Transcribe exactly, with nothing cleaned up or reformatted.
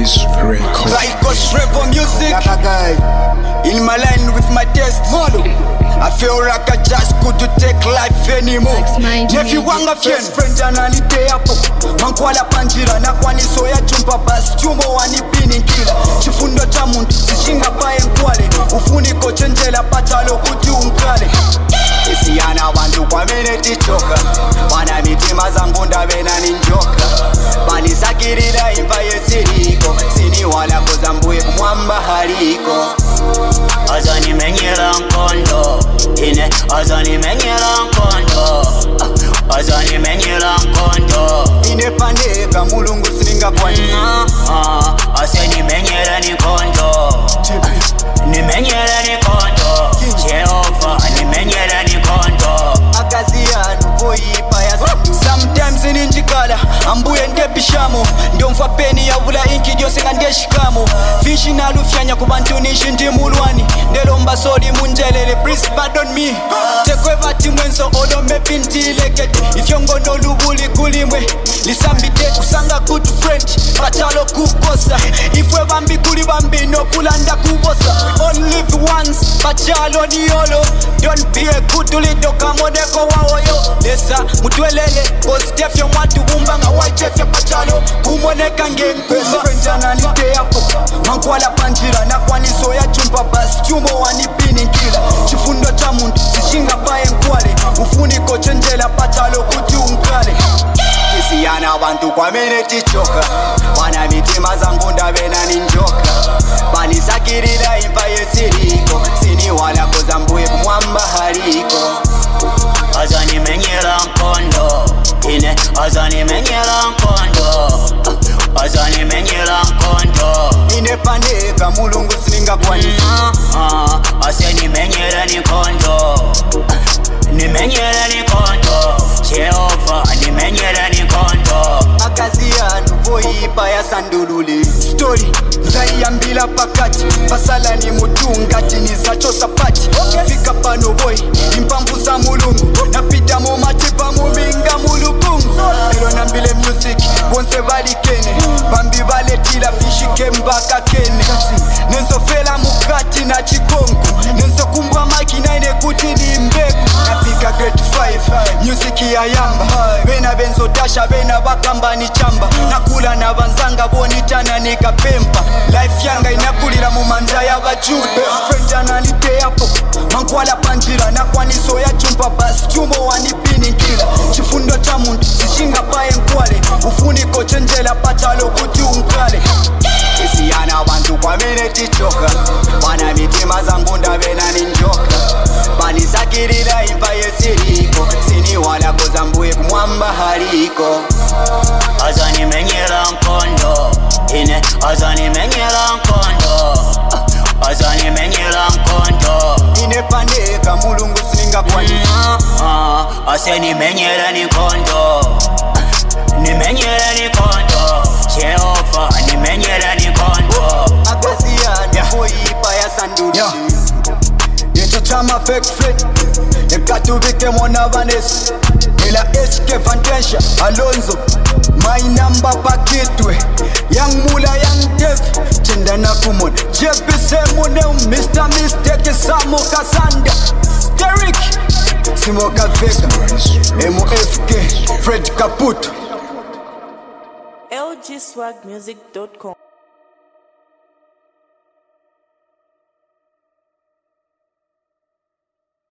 Spice Records. Psychos Rebel music. In my line with my test. I feel like I just couldn't take life anymore. Nephew wanga friend friend analite hapo. Mankwala panjira na kwani soya chumpa bas chumo wani bini kila. Chifundo cha muntu sishinga pae nkwale. Ufuniko chenjela patalo kuti unkale. Isiana bantu kwa mene tichoka. Wana mitima zangu ndabena ninjoka. Bani sakirila impa yesiriko. Sini wala kozambuye kumwamba hariko. Azani menyera nkondo ine azani menyera nkondo azani menyera nkondo ine pandeka mulungu sininga kwanisa ah aseni menyera ni kondo ni menyera ni kondo Jehova ni menyera ni kondo akazianu voipa ya sometimes ninjikala ambuye ndepishamo ndio mfapeni ya vula inki jose ngandeshikamo fishi na lufyanya kubantu nishi ndi mulwani ndelomba soli munjelele please pardon me tekwe bati mwenso odo mepintile get ifyongo no lubuli kulimwe lisambite kusanga good friend batalo kukosa ifwe bambi kuli bambi no kulanda kubosa only live once bachalo ni yolo don't be a good little kamodeko waoyo lesa mutwelele kostefyo mwatu bumbanga wachefyo bachalo kumoneka ngenkuza friend analite yapo mankwala panjira na kwani soya chumpa bas chumo wani bini kila chifundo cha muntu sishinga pae nkwale ufuniko chenjela patalo kuti unkale Isiana abantu kwa mene tichoka Wana mitima zangu ndabena ninjoka Bani sakirila impa yesiriko Sini wala kozambuye kumwamba hariko Azani menyera nkondo ine azani menyera nkondo azani menyera nkondo ine pandeka mulungu sininga kwanisa ah aseni menyera ni kondo ni menyera ni kondo Jehova ni menyera ni kondo akazianu voipa ya sandululi story zaiambila pakati fasala ni mutungati ni zacho sapati fika pano boy impamvu za mulungu napita mu matipa muminga mulukungu elo nambile music bonse valikene bambi valetila fishike mbaka kene nenzo fela mukati na chikongo nenzo kumbwa makina ine kuti ni mbegu nafika grade five music ya yamba bena benzo dasha bena bakamba ni chamba nakula na banzanga bonitana nikapempa life yanga inakulira mu manja ya bajude friend analite hapo mankwala panjira na kwani soya chumpa bas chumo wani bini kila chifundo cha muntu sishinga pae nkwale ufuniko chenjela patalo kuti unkale Isiana abantu kwa mene tichoka Wana mitima zangu ndabena ninjoka Bani sakirila impa yesiriko Sini wala kozambuye kumwamba hariko Azani menyera nkondo ine azani menyera nkondo azani menyera nkondo ine pandeka mulungu sininga kwanisa ah aseni menyera ni kondo ni menyera ni kondo Jehova ni menyera ni kondo akazianu voipa ya sanduli yecho chama fake friend ekatubike mona vanes ila H K Vantensha Alonzo my number pakitwe young mula young dev chenda na kumon J P Semune Mister Mistake Samo Kasanda Derek Simoka Vega M F K Fred Caputo L G swag music dot com